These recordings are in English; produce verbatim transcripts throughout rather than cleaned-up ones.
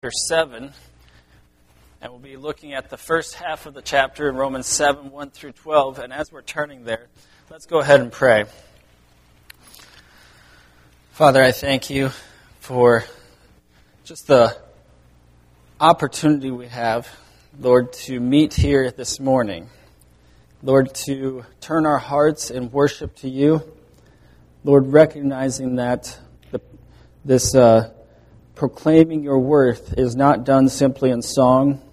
chapter seven, and we'll be looking at the first half of the chapter in Romans seven, one through twelve. And as we're turning there, let's go ahead and pray. Father, I thank you for just the opportunity we have, Lord, to meet here this morning. Lord, to turn our hearts in worship to you. Lord, recognizing that the, this uh, proclaiming your worth is not done simply in song.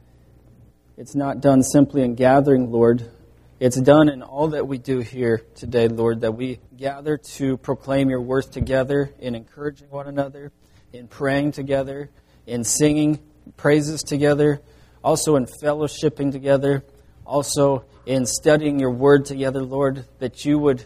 It's not done simply in gathering, Lord. It's done in all that we do here today, Lord, that we gather to proclaim your worth together, in encouraging one another, in praying together, in singing praises together, also in fellowshipping together, also in studying your word together, Lord, that you would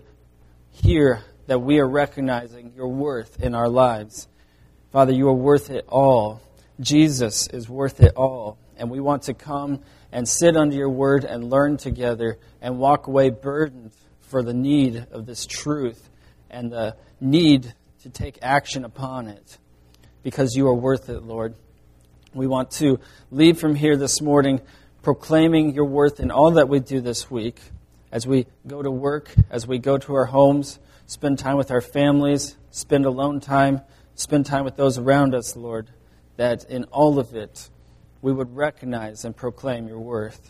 hear that we are recognizing your worth in our lives. Father, you are worth it all. Jesus is worth it all. And we want to come and sit under your word and learn together and walk away burdened for the need of this truth and the need to take action upon it, because you are worth it, Lord. We want to leave from here this morning proclaiming your worth in all that we do this week, as we go to work, as we go to our homes, spend time with our families, spend alone time, spend time with those around us, Lord, that in all of it we would recognize and proclaim your worth.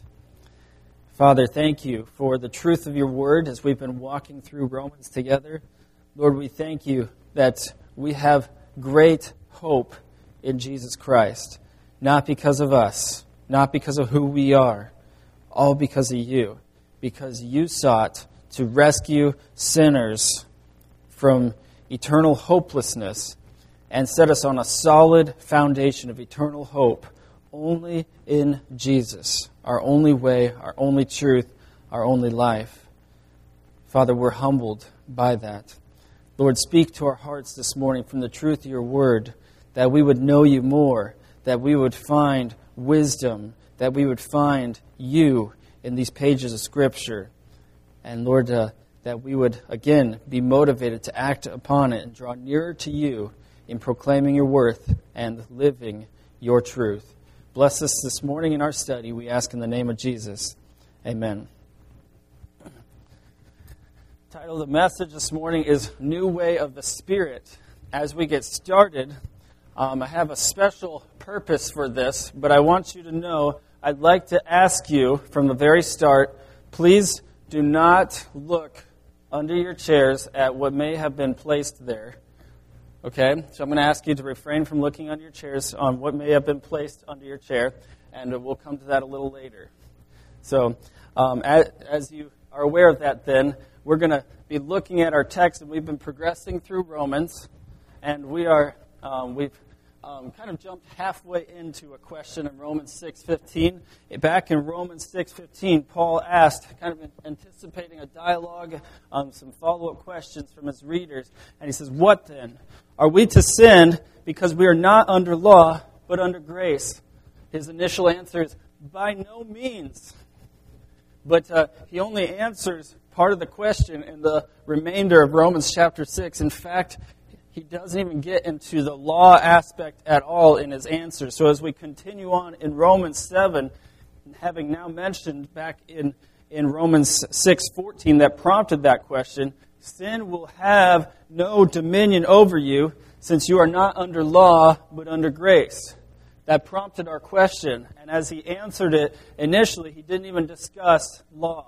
Father, thank you for the truth of your word as we've been walking through Romans together. Lord, we thank you that we have great hope in Jesus Christ, not because of us, not because of who we are, all because of you, because you sought to rescue sinners from eternal hopelessness and set us on a solid foundation of eternal hope only in Jesus, our only way, our only truth, our only life. Father, we're humbled by that. Lord, speak to our hearts this morning from the truth of your word, that we would know you more, that we would find wisdom, that we would find you in these pages of Scripture. And Lord, uh, that we would, again, be motivated to act upon it and draw nearer to you in proclaiming your worth and living your truth. Bless us this morning in our study, we ask in the name of Jesus. Amen. The title of the message this morning is New Way of the Spirit. As we get started, um, I have a special purpose for this, but I want you to know I'd like to ask you from the very start, please do not look under your chairs at what may have been placed there. Okay? So I'm going to ask you to refrain from looking under your chairs on what may have been placed under your chair, and we'll come to that a little later. So um, as, as you are aware of that then, we're going to be looking at our text, and we've been progressing through Romans, and we are, um, we've Um, kind of jumped halfway into a question in Romans six fifteen. Back in Romans six fifteen, Paul asked, kind of anticipating a dialogue, um, some follow-up questions from his readers, and he says, "What then? Are we to sin because we are not under law, but under grace?" His initial answer is, by no means. But uh, he only answers part of the question in the remainder of Romans chapter six. In fact, he doesn't even get into the law aspect at all in his answer. So as we continue on in Romans seven, having now mentioned back in, in Romans six fourteen that prompted that question, sin will have no dominion over you since you are not under law but under grace. That prompted our question. And as he answered it initially, he didn't even discuss law.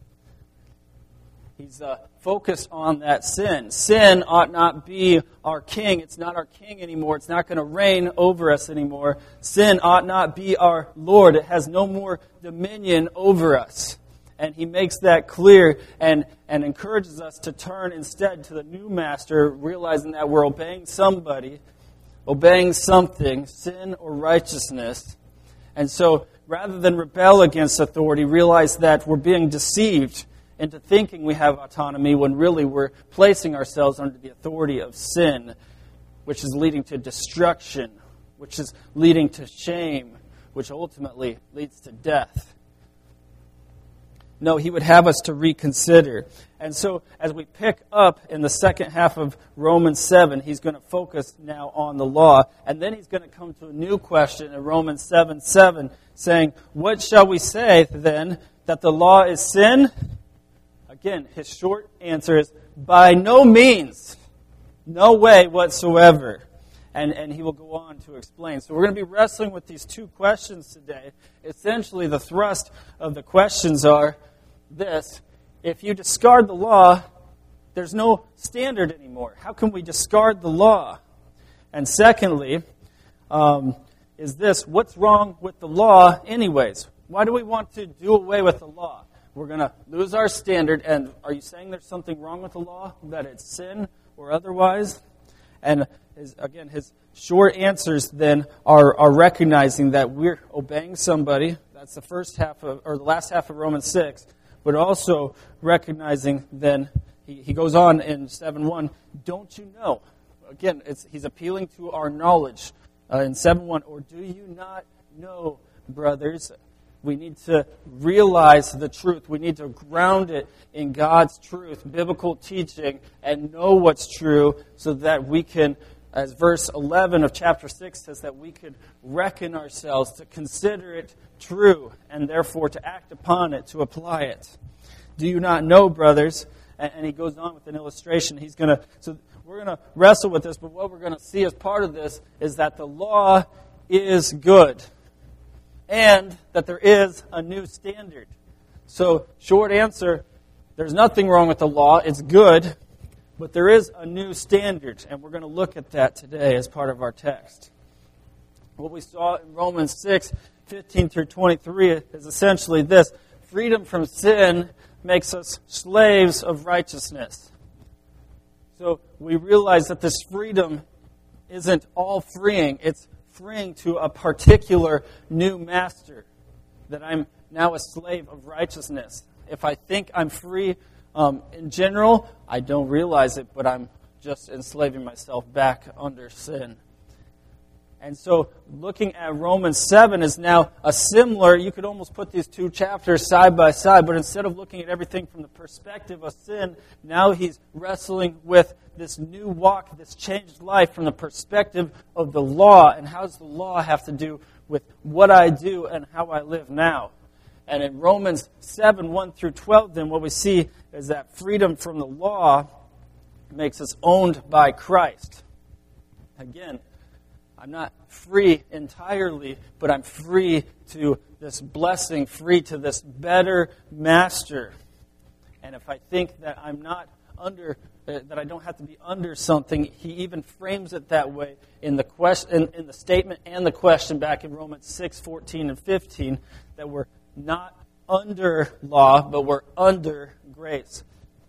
He's uh, focused on that sin. Sin ought not be our king. It's not our king anymore. It's not going to reign over us anymore. Sin ought not be our Lord. It has no more dominion over us. And he makes that clear and, and encourages us to turn instead to the new master, realizing that we're obeying somebody, obeying something, sin or righteousness. And so rather than rebel against authority, realize that we're being deceived into thinking we have autonomy when really we're placing ourselves under the authority of sin, which is leading to destruction, which is leading to shame, which ultimately leads to death. No, he would have us to reconsider. And so as we pick up in the second half of Romans seven, he's going to focus now on the law. And then he's going to come to a new question in Romans seven seven, saying, what shall we say then, that the law is sin? Again, his short answer is, by no means, no way whatsoever. And, and he will go on to explain. So we're going to be wrestling with these two questions today. Essentially, the thrust of the questions are this: if you discard the law, there's no standard anymore. How can we discard the law? And secondly, um, is this: what's wrong with the law anyways? Why do we want to do away with the law? We're going to lose our standard, and are you saying there's something wrong with the law? That it's sin or otherwise? And his, again, his short answers then are, are recognizing that we're obeying somebody. That's the first half of, or the last half of Romans six. But also recognizing then, he, he goes on in seven one, don't you know? Again, it's, he's appealing to our knowledge uh, in seven one. Or do you not know, brothers? We need to realize the truth. We need to ground it in God's truth, biblical teaching, and know what's true so that we can, as verse eleven of chapter six says, that we could reckon ourselves to consider it true and therefore to act upon it, to apply it. Do you not know, brothers? And, and he goes on with an illustration. He's going to, so we're going to wrestle with this, but what we're going to see as part of this is that the law is good. And that there is a new standard. So, short answer, there's nothing wrong with the law. It's good. But there is a new standard. And we're going to look at that today as part of our text. What we saw in Romans six, fifteen through twenty-three is essentially this: freedom from sin makes us slaves of righteousness. So, we realize that this freedom isn't all freeing. It's freeing to a particular new master, that I'm now a slave of righteousness. If I think I'm free um, in general, I don't realize it, but I'm just enslaving myself back under sin. And so looking at Romans seven is now a similar, you could almost put these two chapters side by side, but instead of looking at everything from the perspective of sin, now he's wrestling with this new walk, this changed life from the perspective of the law. And how does the law have to do with what I do and how I live now? And in Romans seven, one through twelve, then what we see is that freedom from the law makes us owned by Christ. Again, I'm not free entirely, but I'm free to this blessing, free to this better master. And if I think that I'm not under, that I don't have to be under something, he even frames it that way in the question, in, in the statement and the question back in Romans six, fourteen and fifteen, that we're not under law, but we're under grace.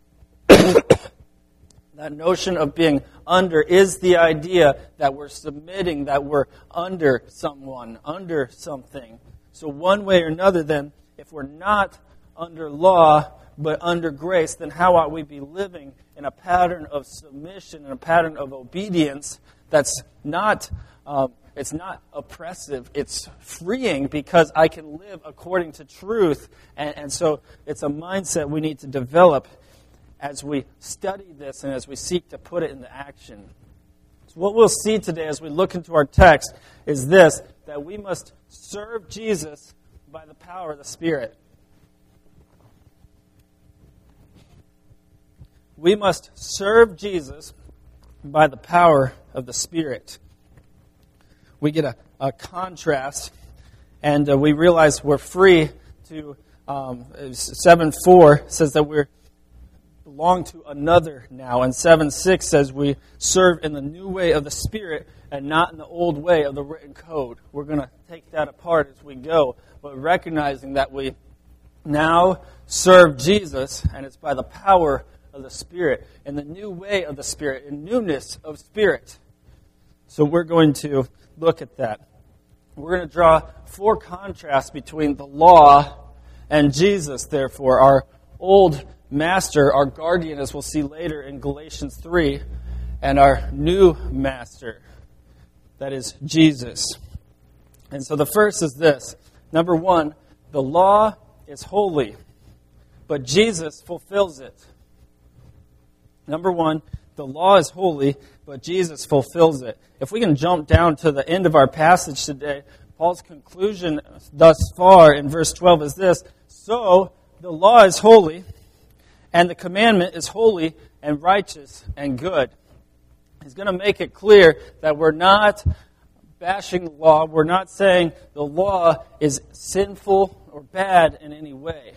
That notion of being under is the idea that we're submitting, that we're under someone, under something. So one way or another then, if we're not under law, but under grace, then how ought we be living in a pattern of submission and a pattern of obedience that's not, um, it's not oppressive, it's freeing because I can live according to truth. And, and so it's a mindset we need to develop as we study this and as we seek to put it into action. So what we'll see today as we look into our text is this, that we must serve Jesus by the power of the Spirit. We must serve Jesus by the power of the Spirit. We get a, a contrast, and uh, we realize we're free to, um, seven four says that we're belong to another now. And seven six says we serve in the new way of the Spirit and not in the old way of the written code. We're going to take that apart as we go, but recognizing that we now serve Jesus, and it's by the power of the Spirit, in the new way of the Spirit, in newness of spirit. So we're going to look at that. We're going to draw four contrasts between the law and Jesus, therefore, our old master, our guardian, as we'll see later in Galatians three, and our new master, that is Jesus. And so the first is this. Number one, the law is holy. but Jesus fulfills it. Number one, the law is holy, but Jesus fulfills it. If we can jump down to the end of our passage today, Paul's conclusion thus far in verse twelve is this: so the law is holy, and the commandment is holy and righteous and good. He's going to make it clear that we're not bashing the law. We're not saying the law is sinful or bad in any way.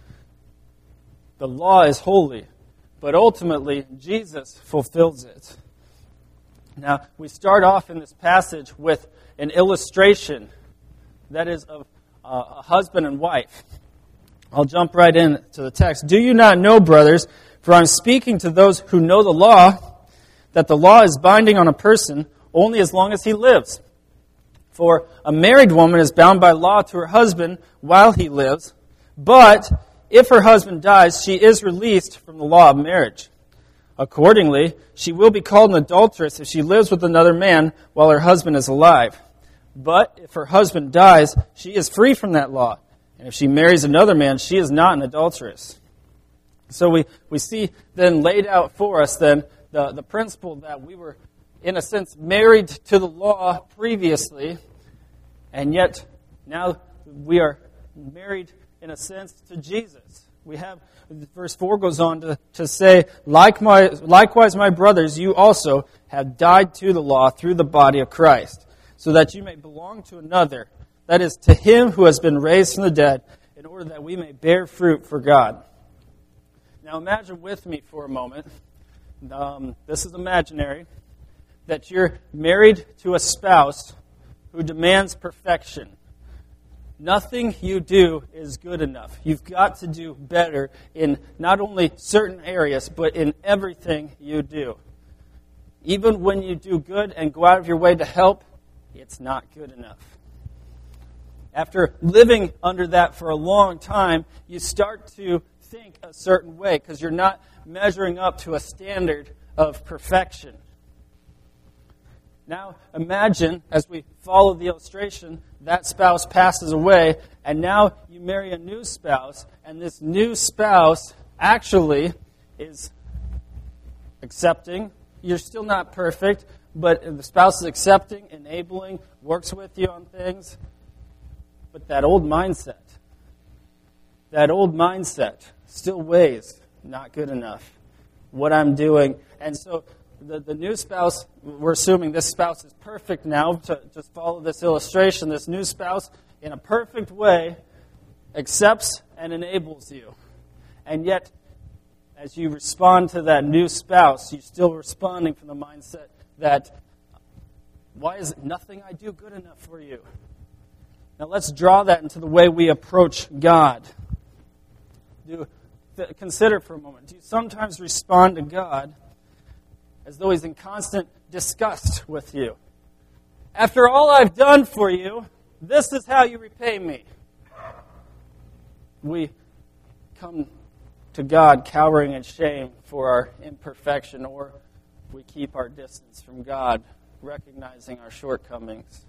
The law is holy, but ultimately Jesus fulfills it. Now, we start off in this passage with an illustration that is of uh, a husband and wife. I'll jump right into the text. Do you not know, brothers, for I'm speaking to those who know the law, that the law is binding on a person only as long as he lives. For a married woman is bound by law to her husband while he lives, but if her husband dies, she is released from the law of marriage. Accordingly, she will be called an adulteress if she lives with another man while her husband is alive. But if her husband dies, she is free from that law. And if she marries another man, she is not an adulteress. So we, we see then laid out for us then the, the principle that we were, in a sense, married to the law previously, and yet now we are married, in a sense, to Jesus. We have, verse four goes on to, to say, likewise, likewise, my brothers, you also have died to the law through the body of Christ, so that you may belong to another, that is, to him who has been raised from the dead, in order that we may bear fruit for God. Now imagine with me for a moment, um, this is imaginary, that you're married to a spouse who demands perfection. Nothing you do is good enough. You've got to do better in not only certain areas, but in everything you do. Even when you do good and go out of your way to help, it's not good enough. After living under that for a long time, you start to think a certain way because you're not measuring up to a standard of perfection. Now imagine, as we follow the illustration, that spouse passes away, and now you marry a new spouse, and this new spouse actually is accepting. You're still not perfect, but the spouse is accepting, enabling, works with you on things. But that old mindset, that old mindset still weighs, not good enough, what I'm doing. And so the, the new spouse, we're assuming this spouse is perfect now, to just follow this illustration. This new spouse, in a perfect way, accepts and enables you. And yet, as you respond to that new spouse, you're still responding from the mindset that, why is nothing I do good enough for you? Now let's draw that into the way we approach God. Do th- consider for a moment. Do you sometimes respond to God as though He's in constant disgust with you? After all I've done for you, this is how you repay me. We come to God cowering in shame for our imperfection, or we keep our distance from God, recognizing our shortcomings.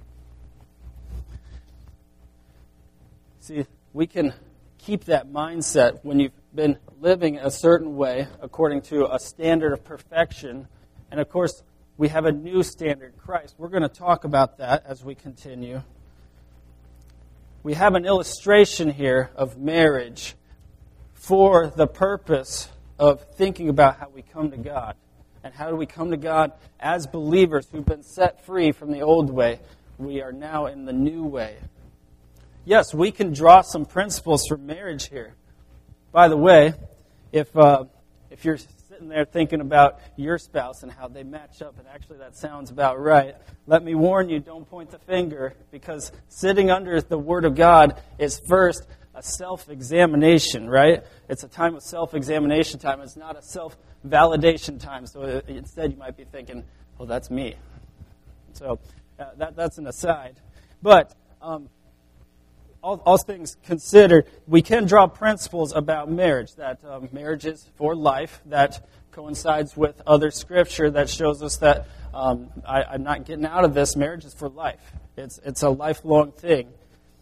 See, we can keep that mindset when you've been living a certain way according to a standard of perfection. And of course, we have a new standard, Christ. We're going to talk about that as we continue. We have an illustration here of marriage for the purpose of thinking about how we come to God. And how do we come to God as believers who've been set free from the old way? We are now in the new way. Yes, we can draw some principles for marriage here. By the way, if uh, if you're sitting there thinking about your spouse and how they match up, and actually that sounds about right, let me warn you, don't point the finger, because sitting under the Word of God is first a self-examination, right? It's a time of self-examination time. It's not a self-validation time. So instead you might be thinking, well, that's me. So uh, that that's an aside. But um All, all things considered, we can draw principles about marriage, that um, marriage is for life, that coincides with other scripture that shows us that um, I, I'm not getting out of this, marriage is for life. It's, it's a lifelong thing.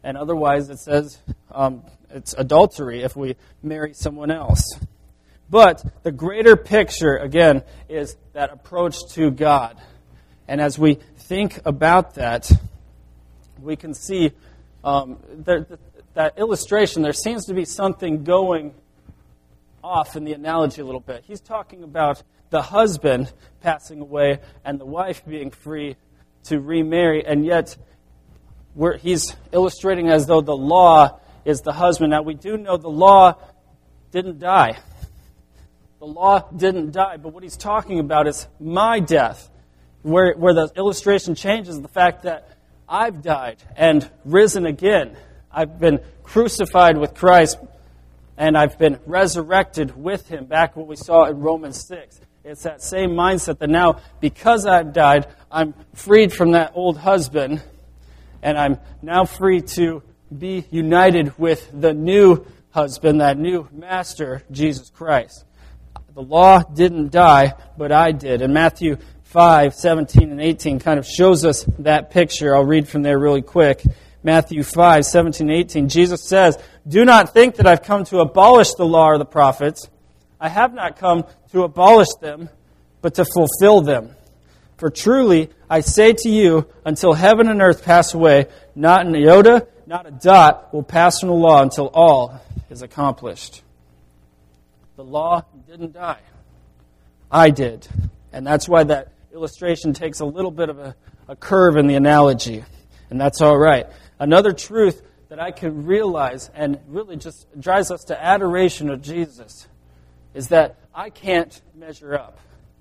And otherwise it says um, it's adultery if we marry someone else. But the greater picture, again, is that approach to God. And as we think about that, we can see um, there, that illustration, there seems to be something going off in the analogy a little bit. He's talking about the husband passing away and the wife being free to remarry, and yet we're, he's illustrating as though the law is the husband. Now, we do know the law didn't die. The law didn't die, but what he's talking about is my death, where, where the illustration changes the fact that I've died and risen again. I've been crucified with Christ, and I've been resurrected with Him, back what we saw in Romans six. It's that same mindset that now, because I've died, I'm freed from that old husband, and I'm now free to be united with the new husband, that new master, Jesus Christ. The law didn't die, but I did. And Matthew five, seventeen and eighteen kind of shows us that picture. I'll read from there really quick. Matthew five, seventeen and eighteen. Jesus says, "Do not think that I've come to abolish the law or the prophets. I have not come to abolish them, but to fulfill them. For truly, I say to you, until heaven and earth pass away, not an iota, not a dot will pass from the law until all is accomplished." The law didn't die. I did. And that's why that illustration takes a little bit of a, a curve in the analogy. And that's all right. Another truth that I can realize, and really just drives us to adoration of Jesus, is that I can't measure up.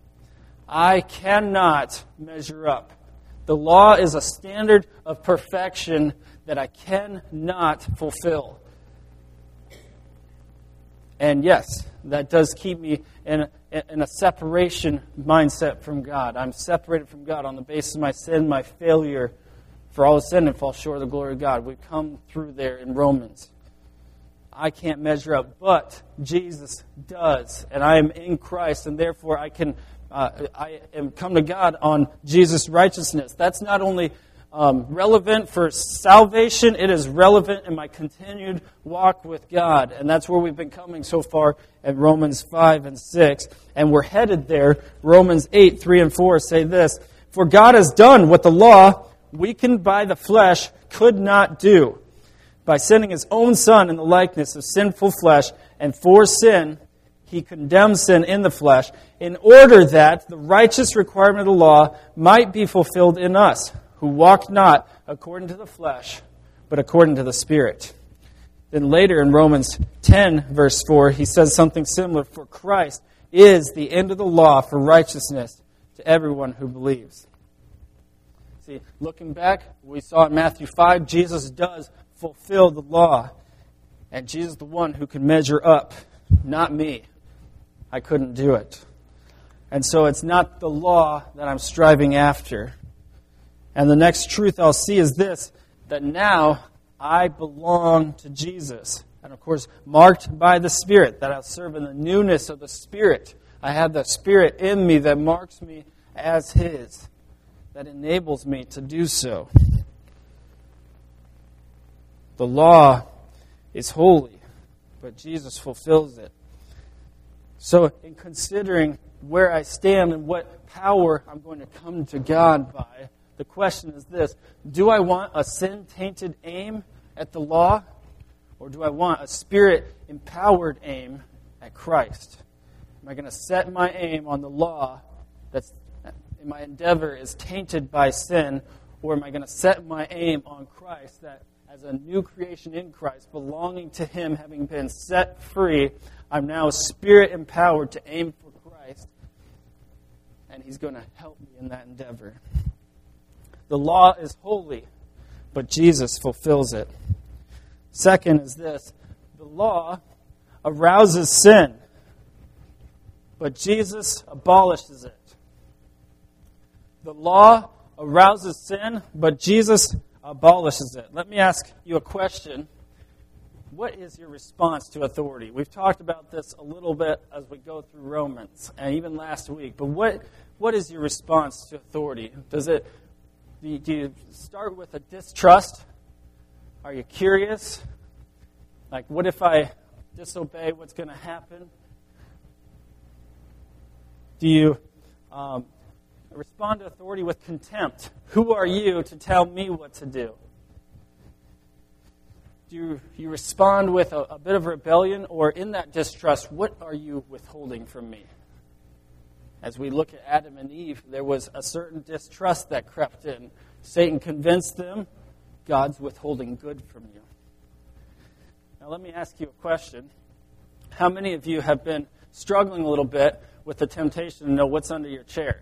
I cannot measure up. The law is a standard of perfection that I cannot fulfill. And yes, that does keep me in a, in a separation mindset from God. I'm separated from God on the basis of my sin, my failure. For all of sin and fall short of the glory of God. We come through there in Romans. I can't measure up, but Jesus does. And I am in Christ, and therefore I can uh, I am come to God on Jesus' righteousness. That's not only um, relevant for salvation, it is relevant in my continued walk with God. And that's where we've been coming so far in Romans five and six. And we're headed there. Romans eight, three and four say this: "For God has done what the law, weakened by the flesh, could not do, by sending His own Son in the likeness of sinful flesh, and for sin, He condemned sin in the flesh, in order that the righteous requirement of the law might be fulfilled in us, who walk not according to the flesh, but according to the Spirit." Then later in Romans ten, verse four, he says something similar: "For Christ is the end of the law for righteousness to everyone who believes." See, looking back, we saw in Matthew five, Jesus does fulfill the law. And Jesus is the one who can measure up, not me. I couldn't do it. And so it's not the law that I'm striving after. And the next truth I'll see is this, that now I belong to Jesus. And of course, marked by the Spirit, that I'll serve in the newness of the Spirit. I have the Spirit in me that marks me as His, that enables me to do so. The law is holy, but Jesus fulfills it. So in considering where I stand and what power I'm going to come to God by, the question is this: do I want a sin-tainted aim at the law, or do I want a Spirit-empowered aim at Christ? Am I going to set my aim on the law that's my endeavor is tainted by sin, or am I going to set my aim on Christ, that as a new creation in Christ, belonging to Him, having been set free, I'm now Spirit-empowered to aim for Christ, and He's going to help me in that endeavor. The law is holy, but Jesus fulfills it. Second is this: the law arouses sin, but Jesus abolishes it. The law arouses sin, but Jesus abolishes it. Let me ask you a question. What is your response to authority? We've talked about this a little bit as we go through Romans, and even last week. But what what is your response to authority? Does it do you start with a distrust Are you curious? Like, what if I disobey? What's going to happen? Do you um, respond to authority with contempt? Who are you to tell me what to do? Do you, you respond with a, a bit of rebellion, or in that distrust, what are you withholding from me? As we look at Adam and Eve, there was a certain distrust that crept in. Satan convinced them, God's withholding good from you. Now let me ask you a question. How many of you have been struggling a little bit with the temptation to know what's under your chair?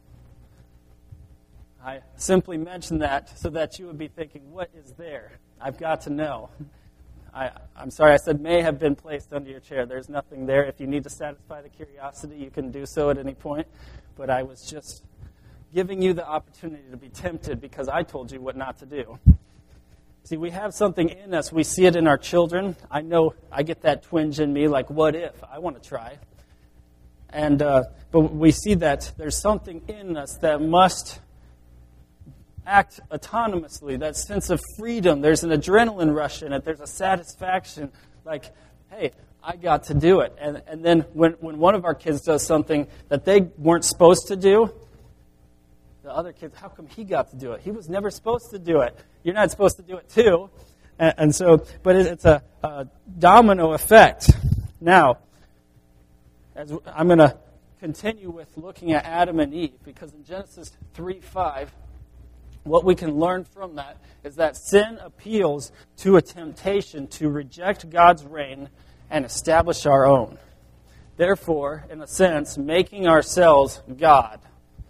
I simply mentioned that so that you would be thinking, what is there? I've got to know. I, I'm sorry, I said may have been placed under your chair. There's nothing there. If you need to satisfy the curiosity, you can do so at any point. But I was just giving you the opportunity to be tempted because I told you what not to do. See, we have something in us. We see it in our children. I know I get that twinge in me, like, what if? I want to try. And uh, but we see that there's something in us that must act autonomously, that sense of freedom. There's an adrenaline rush in it. There's a satisfaction, like, hey, I got to do it. And and then when, when one of our kids does something that they weren't supposed to do, the other kids, how come he got to do it? He was never supposed to do it. You're not supposed to do it too. And, and so, but it, it's a, a domino effect. Now, as I'm going to continue with looking at Adam and Eve, because in Genesis three five, what we can learn from that is that sin appeals to a temptation to reject God's reign and establish our own. Therefore, in a sense, making ourselves God.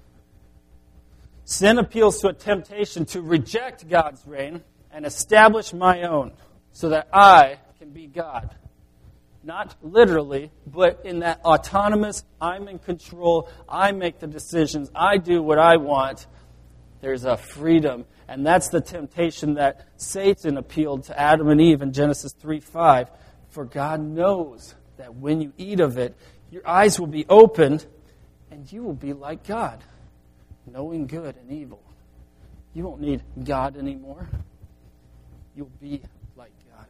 Sin appeals to a temptation to reject God's reign and establish my own so that I can be God. Not literally, but in that autonomous, I'm in control, I make the decisions, I do what I want. There's a freedom. And that's the temptation that Satan appealed to Adam and Eve in Genesis three five. For God knows that when you eat of it, your eyes will be opened and you will be like God, knowing good and evil. You won't need God anymore. You'll be like God.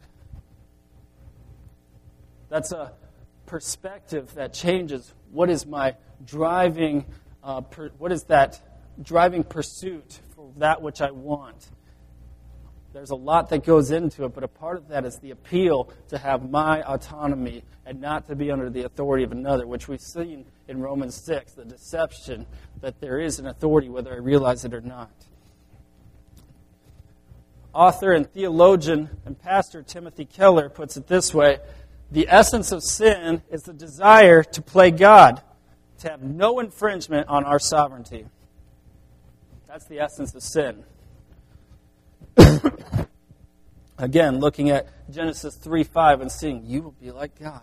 That's a perspective that changes. What is my driving, uh, per, what is that driving pursuit for that which I want? There's a lot that goes into it, but a part of that is the appeal to have my autonomy and not to be under the authority of another, which we've seen in Romans six, the deception that there is an authority whether I realize it or not. Author and theologian and pastor Timothy Keller puts it this way: the essence of sin is the desire to play God, to have no infringement on our sovereignty. That's the essence of sin. Again, looking at Genesis three five and seeing, you will be like God.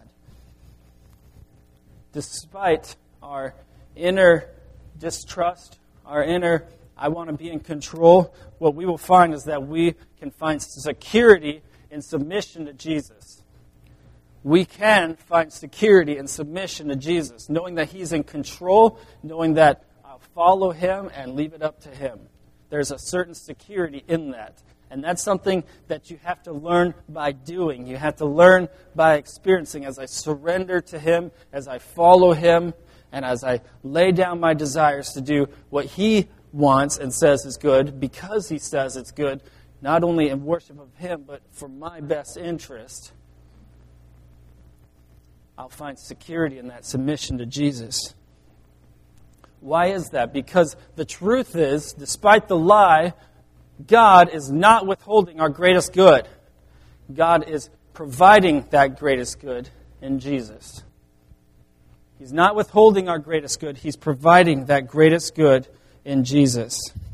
Despite our inner distrust, our inner, I want to be in control, what we will find is that we can find security in submission to Jesus. We can find security in submission to Jesus, knowing that He's in control, knowing that I'll follow Him and leave it up to Him. There's a certain security in that. And that's something that you have to learn by doing. You have to learn by experiencing. As I surrender to Him, as I follow Him, and as I lay down my desires to do what He wants and says is good, because He says it's good, not only in worship of Him, but for my best interest, I'll find security in that submission to Jesus. Why is that? Because the truth is, despite the lie, God is not withholding our greatest good. God is providing that greatest good in Jesus. He's not withholding our greatest good. He's providing that greatest good in Jesus.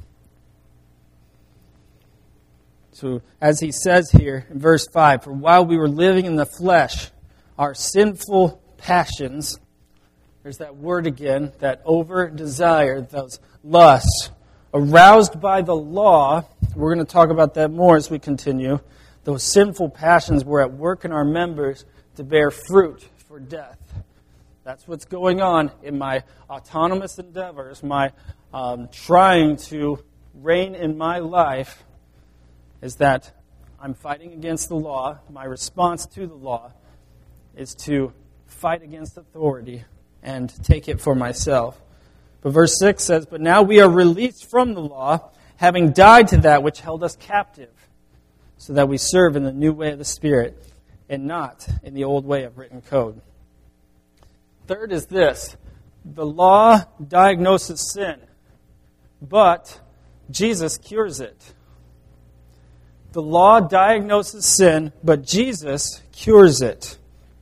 So, as he says here in verse five, for while we were living in the flesh, our sinful passions, there's that word again, that over-desire, those lusts, aroused by the law, we're going to talk about that more as we continue, those sinful passions were at work in our members to bear fruit for death. That's what's going on in my autonomous endeavors, my um, trying to reign in my life, is that I'm fighting against the law. My response to the law is to fight against authority and take it for myself. But verse six says, "But now we are released from the law, having died to that which held us captive, so that we serve in the new way of the Spirit, and not in the old way of written code." Third is this: the law diagnoses sin, but Jesus cures it. The law diagnoses sin, but Jesus cures it.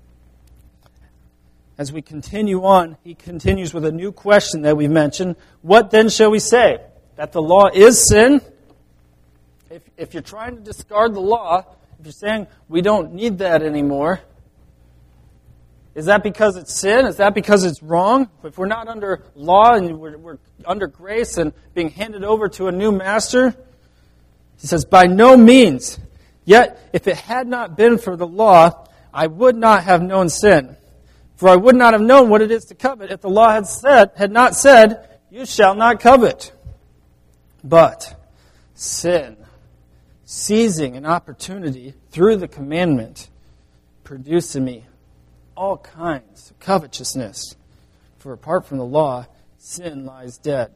As we continue on, he continues with a new question that we mentioned. What then shall we say? That the law is sin? If, if you're trying to discard the law, if you're saying we don't need that anymore, is that because it's sin? Is that because it's wrong? If we're not under law and we're, we're under grace and being handed over to a new master, he says, by no means. Yet, if it had not been for the law, I would not have known sin. For I would not have known what it is to covet if the law had said, had not said, you shall not covet. But sin, seizing an opportunity through the commandment, produced in me all kinds of covetousness. For apart from the law, sin lies dead.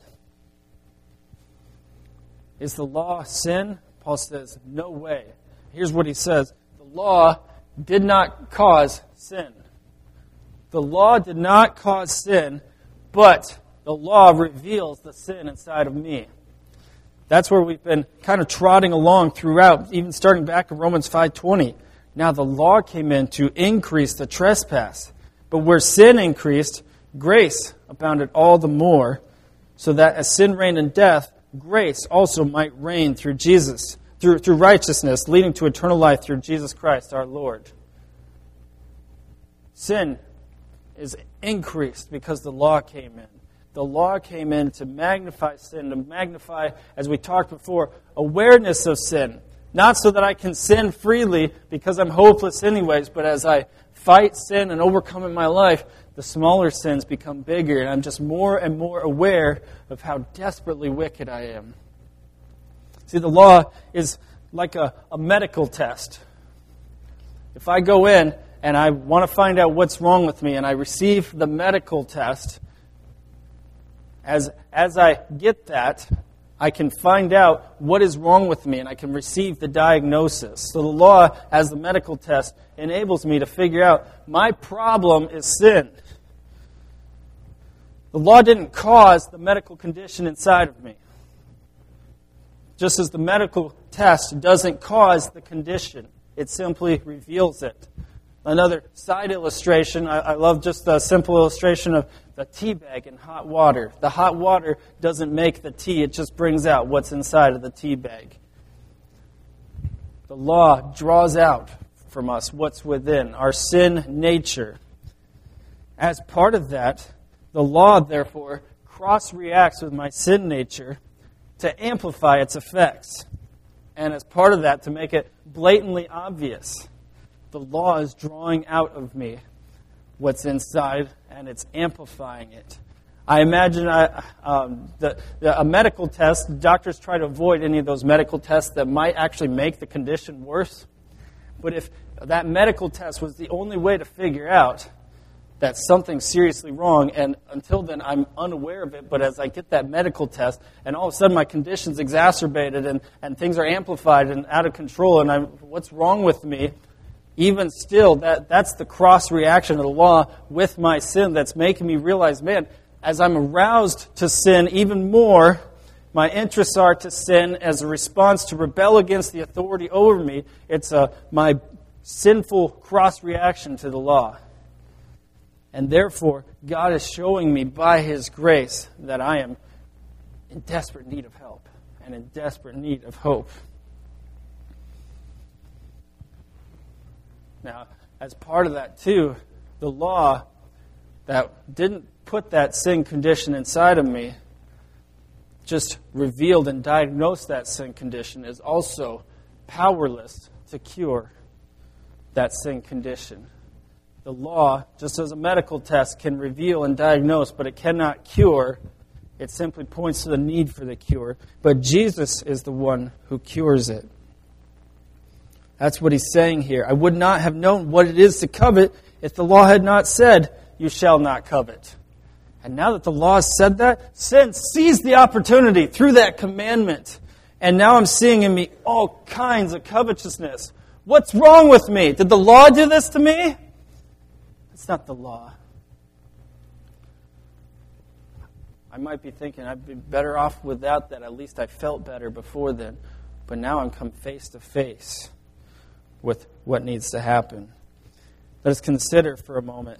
Is the law sin? Paul says, no way. Here's what he says. The law did not cause sin. The law did not cause sin, but the law reveals the sin inside of me. That's where we've been kind of trotting along throughout, even starting back in Romans five twenty. Now the law came in to increase the trespass. But where sin increased, grace abounded all the more, so that as sin reigned in death, grace also might reign through Jesus, through, through righteousness, leading to eternal life through Jesus Christ our Lord. Sin is increased because the law came in. The law came in to magnify sin, to magnify, as we talked before, awareness of sin. Not so that I can sin freely because I'm hopeless anyways, but as I fight sin and overcome in my life, the smaller sins become bigger, and I'm just more and more aware of how desperately wicked I am. See, the law is like a, a medical test. If I go in and I want to find out what's wrong with me, and I receive the medical test, as, as I get that, I can find out what is wrong with me, and I can receive the diagnosis. So the law, as the medical test, enables me to figure out my problem is sin. The law didn't cause the medical condition inside of me. Just as the medical test doesn't cause the condition, it simply reveals it. Another side illustration, I, I love just the simple illustration of the tea bag in hot water. The hot water doesn't make the tea, it just brings out what's inside of the tea bag. The law draws out from us what's within, our sin nature. As part of that, the law, therefore, cross-reacts with my sin nature to amplify its effects. And as part of that, to make it blatantly obvious, the law is drawing out of me what's inside, and it's amplifying it. I imagine I, um, the, the, a medical test, doctors try to avoid any of those medical tests that might actually make the condition worse. But if that medical test was the only way to figure out that something's seriously wrong, and until then I'm unaware of it, but as I get that medical test, and all of a sudden my condition's exacerbated, and, and things are amplified and out of control, and I'm, what's wrong with me? Even still, that, that's the cross-reaction of the law with my sin that's making me realize, man, as I'm aroused to sin even more, my interests are to sin as a response to rebel against the authority over me. It's a, my sinful cross-reaction to the law. And therefore, God is showing me by His grace that I am in desperate need of help and in desperate need of hope. Now, as part of that, too, the law that didn't put that sin condition inside of me, just revealed and diagnosed that sin condition, is also powerless to cure that sin condition. The law, just as a medical test, can reveal and diagnose, but it cannot cure. It simply points to the need for the cure. But Jesus is the one who cures it. That's what he's saying here. I would not have known what it is to covet if the law had not said, you shall not covet. And now that the law has said that, sin seized the opportunity through that commandment. And now I'm seeing in me all kinds of covetousness. What's wrong with me? Did the law do this to me? It's not the law. I might be thinking I'd be better off without that. At least I felt better before then. But now I'm come face to face with what needs to happen. Let us consider for a moment.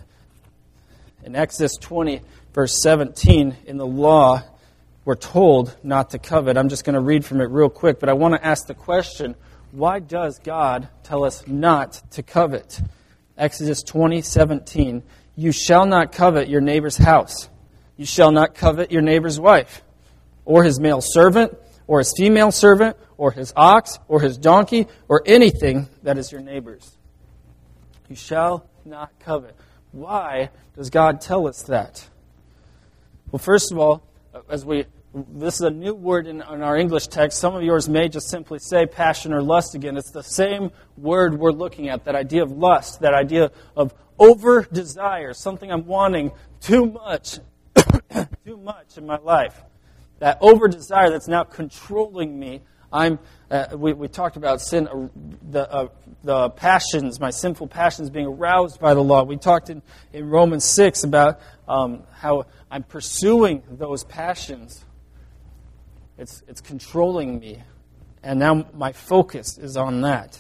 In Exodus twenty, verse seventeen, in the law, we're told not to covet. I'm just going to read from it real quick, but I want to ask the question, why does God tell us not to covet? Exodus twenty, seventeen, you shall not covet your neighbor's house. You shall not covet your neighbor's wife, or his male servant, or his female servant, or his ox, or his donkey, or anything that is your neighbor's. You shall not covet. Why does God tell us that? Well, first of all, as we this is a new word in, in our English text. Some of yours may just simply say passion or lust again. It's the same word we're looking at, that idea of lust, that idea of over-desire, something I'm wanting too much, too much in my life. That over-desire that's now controlling me. I'm. Uh, we, we talked about sin, uh, the uh, the passions, my sinful passions being aroused by the law. We talked in, in Romans six about um, how I'm pursuing those passions. It's it's controlling me, and now my focus is on that.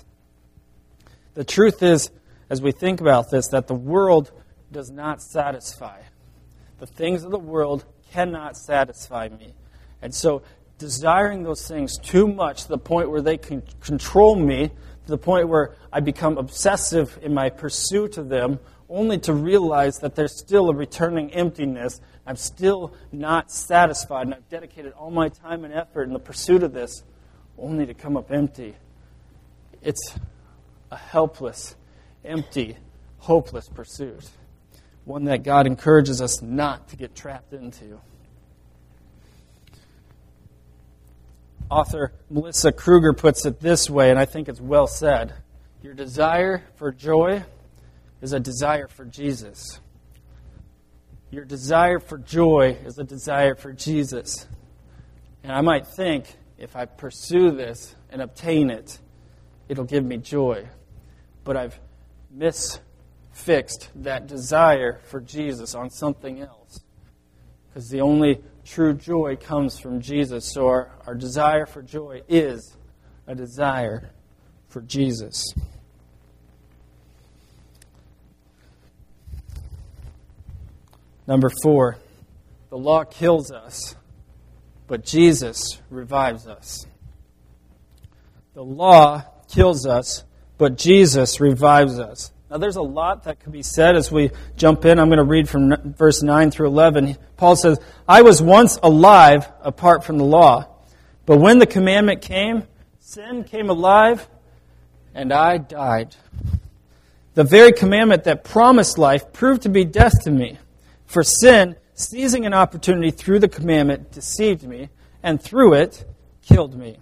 The truth is, as we think about this, that the world does not satisfy. The things of the world cannot satisfy me. And so, desiring those things too much to the point where they can control me, to the point where I become obsessive in my pursuit of them, only to realize that there's still a returning emptiness. I'm still not satisfied, and I've dedicated all my time and effort in the pursuit of this, only to come up empty. It's a helpless, empty, hopeless pursuit. One that God encourages us not to get trapped into. Author Melissa Kruger puts it this way, and I think it's well said. Your desire for joy is a desire for Jesus. Your desire for joy is a desire for Jesus. And I might think, if I pursue this and obtain it, it'll give me joy. But I've misfixed that desire for Jesus on something else. Because the only true joy comes from Jesus. So our, our desire for joy is a desire for Jesus. Number four, the law kills us, but Jesus revives us. The law kills us, but Jesus revives us. Now, there's a lot that could be said as we jump in. I'm going to read from verse nine through eleven. Paul says, I was once alive apart from the law, but when the commandment came, sin came alive, and I died. The very commandment that promised life proved to be death to me. For sin, seizing an opportunity through the commandment, deceived me, and through it, killed me.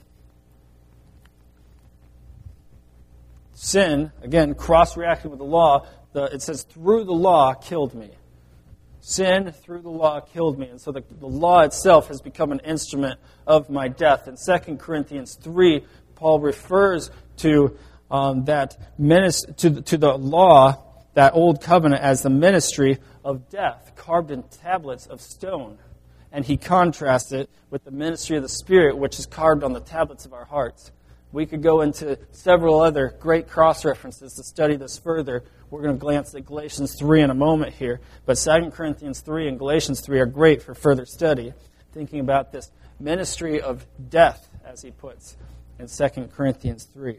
Sin, again, cross-reacting with the law, the, it says, through the law killed me. Sin, through the law, killed me. And so the, the law itself has become an instrument of my death. In Second Corinthians three, Paul refers to um, that ministry, to, to the law, that old covenant, as the ministry of death, carved in tablets of stone. And he contrasts it with the ministry of the Spirit, which is carved on the tablets of our hearts. We could go into several other great cross-references to study this further. We're going to glance at Galatians three in a moment here. But Second Corinthians three and Galatians three are great for further study, thinking about this ministry of death, as he puts in Second Corinthians three.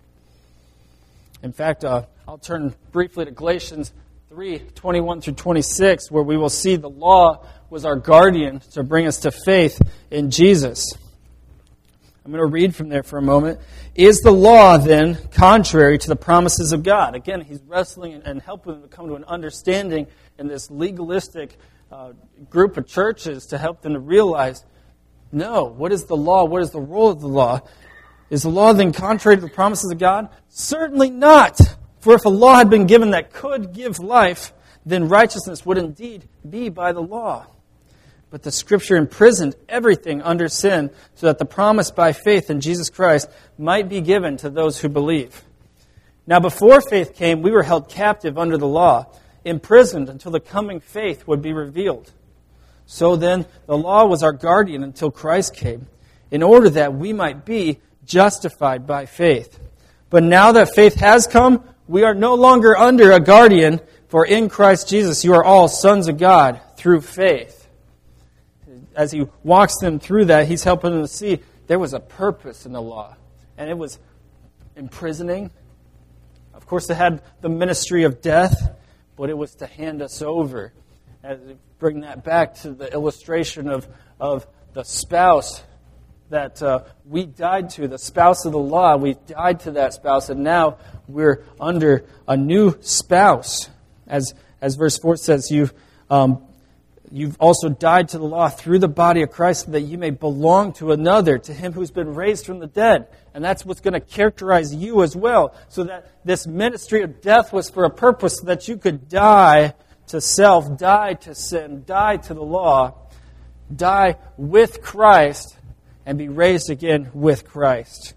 In fact, uh, I'll turn briefly to Galatians three, twenty-one through twenty-six, where we will see the law was our guardian to bring us to faith in Jesus. I'm going to read from there for a moment. Is the law, then, contrary to the promises of God? Again, he's wrestling and helping them to come to an understanding in this legalistic uh, group of churches to help them to realize, no, what is the law? What is the role of the law? Is the law then contrary to the promises of God? Certainly not. For if a law had been given that could give life, then righteousness would indeed be by the law. But the Scripture imprisoned everything under sin, so that the promise by faith in Jesus Christ might be given to those who believe. Now before faith came, we were held captive under the law, imprisoned until the coming faith would be revealed. So then, the law was our guardian until Christ came, in order that we might be justified by faith. But now that faith has come, we are no longer under a guardian, for in Christ Jesus you are all sons of God through faith. As he walks them through that, he's helping them to see there was a purpose in the law. And it was imprisoning. Of course, it had the ministry of death, but it was to hand us over. And bring that back to the illustration of, of the spouse that uh, we died to, the spouse of the law. We died to that spouse, and now we're under a new spouse. As as verse four says, you've, um, you've also died to the law through the body of Christ, so that you may belong to another, to him who's been raised from the dead. And that's what's going to characterize you as well. So that this ministry of death was for a purpose, so that you could die to self, die to sin, die to the law, die with Christ, and be raised again with Christ.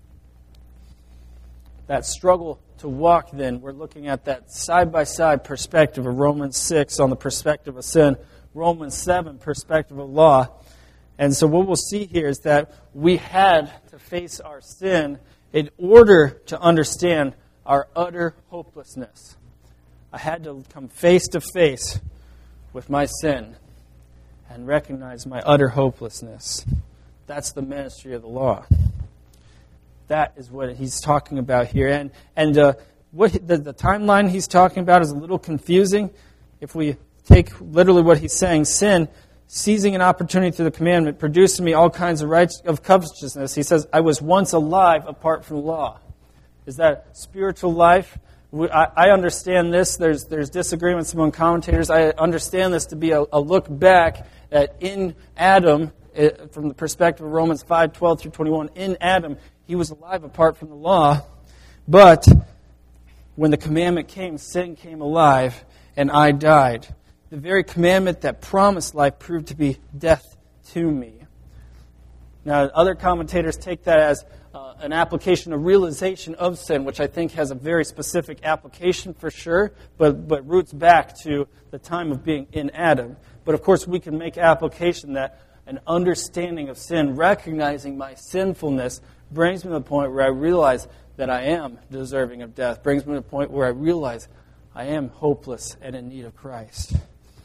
That struggle to walk, then, we're looking at that side-by-side perspective of Romans six on the perspective of sin, Romans seven perspective of law. And so what we'll see here is that we had to face our sin in order to understand our utter hopelessness. I had to come face to face with my sin and recognize my utter hopelessness. That's the ministry of the law. That is what he's talking about here. And and uh, what the, the timeline he's talking about is a little confusing. If we take literally what he's saying, sin, seizing an opportunity through the commandment, produced in me all kinds of right, of covetousness. He says, I was once alive apart from the law. Is that spiritual life? I, I understand this. There's there's disagreements among commentators. I understand this to be a, a look back at in Adam, it, from the perspective of Romans five, twelve through twenty-one, in Adam, he was alive apart from the law. But when the commandment came, sin came alive, and I died. The very commandment that promised life proved to be death to me. Now, other commentators take that as uh, an application, a realization of sin, which I think has a very specific application for sure, but, but roots back to the time of being in Adam. But of course, we can make application that an understanding of sin, recognizing my sinfulness, brings me to the point where I realize that I am deserving of death, brings me to the point where I realize I am hopeless and in need of Christ.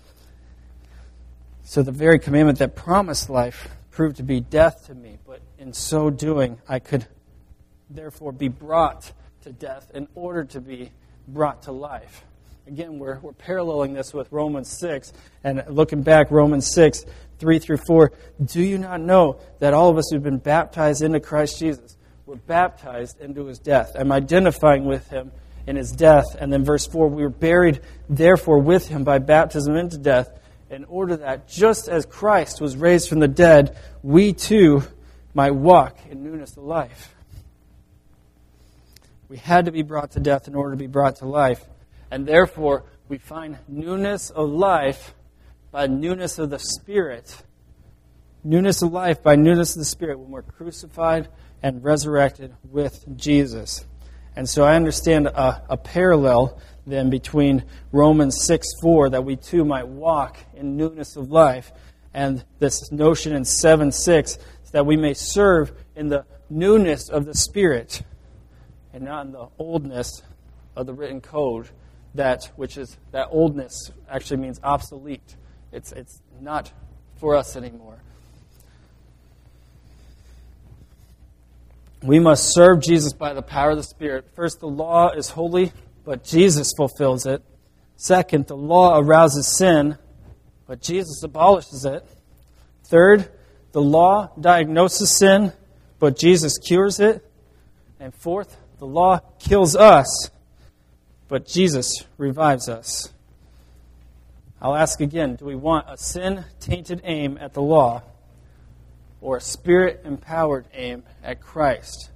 So the very commandment that promised life proved to be death to me, but in so doing, I could therefore be brought to death in order to be brought to life. Again, we're, we're paralleling this with Romans six, and looking back, Romans six, three through four, do you not know that all of us who've been baptized into Christ Jesus were baptized into his death? I'm identifying with him in his death. And then verse four, we were buried therefore with him by baptism into death, in order that just as Christ was raised from the dead, we too might walk in newness of life. We had to be brought to death in order to be brought to life. And therefore, we find newness of life by newness of the Spirit. Newness of life by newness of the Spirit when we're crucified and resurrected with Jesus. And so I understand a, a parallel then between Romans six four, that we too might walk in newness of life, and this notion in seven six, that we may serve in the newness of the Spirit and not in the oldness of the written code, that which is that oldness actually means obsolete. It's it's not for us anymore. We must serve Jesus by the power of the Spirit. First, the law is holy, but Jesus fulfills it. Second, the law arouses sin, but Jesus abolishes it. Third, the law diagnoses sin, but Jesus cures it. And fourth, the law kills us, but Jesus revives us. I'll ask again, do we want a sin-tainted aim at the law, or a Spirit-empowered aim at Christ?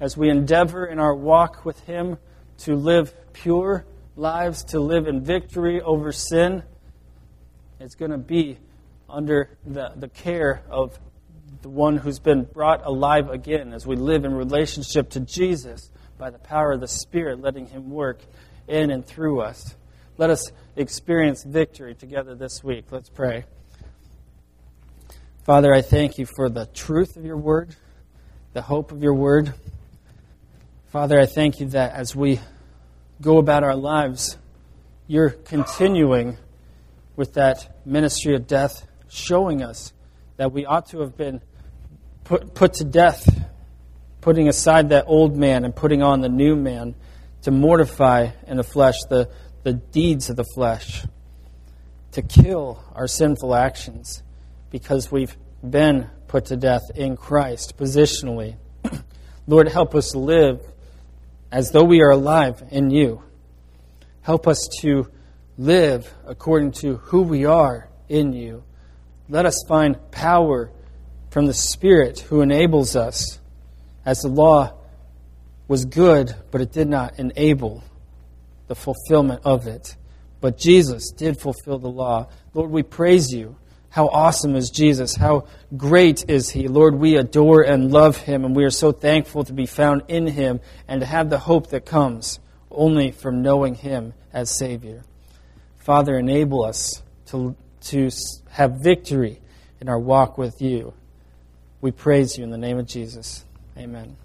as we endeavor in our walk with Him to live pure lives, to live in victory over sin, it's going to be under the, the care of the one who's been brought alive again, as we live in relationship to Jesus by the power of the Spirit, letting Him work in and through us. Let us experience victory together this week. Let's pray. Father, I thank You for the truth of Your word, the hope of Your word. Father, I thank You that as we go about our lives, You're continuing with that ministry of death, showing us that we ought to have been put, put to death, putting aside that old man and putting on the new man, to mortify in the flesh the, the deeds of the flesh, to kill our sinful actions, because we've been put to death in Christ positionally. Lord, help us live as though we are alive in You. Help us to live according to who we are in You. Let us find power from the Spirit who enables us, as the law was good, but it did not enable the fulfillment of it. But Jesus did fulfill the law. Lord, we praise You. How awesome is Jesus? How great is He? Lord, we adore and love Him, and we are so thankful to be found in Him and to have the hope that comes only from knowing Him as Savior. Father, enable us to, to have victory in our walk with You. We praise You in the name of Jesus. Amen.